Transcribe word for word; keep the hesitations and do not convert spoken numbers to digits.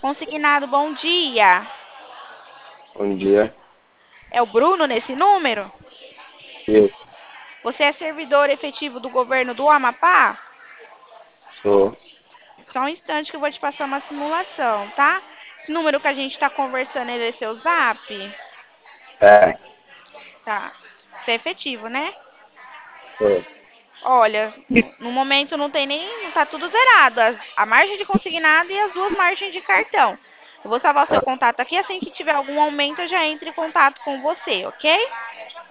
Consignado, bom dia. Bom dia. É o Bruno nesse número? Isso. Você é servidor efetivo do governo do Amapá? Sou. Só um instante que eu vou te passar uma simulação, tá? Esse número que a gente está conversando, ele é seu zap? É. Tá. Você é efetivo, né? Sou. Olha, no, no momento não tem nem. Tá tudo zerado. As- a margem de consignado e as duas margens de cartão. Eu vou salvar o seu Ah, contato aqui. Assim que tiver algum aumento, eu já entro em contato com você, ok?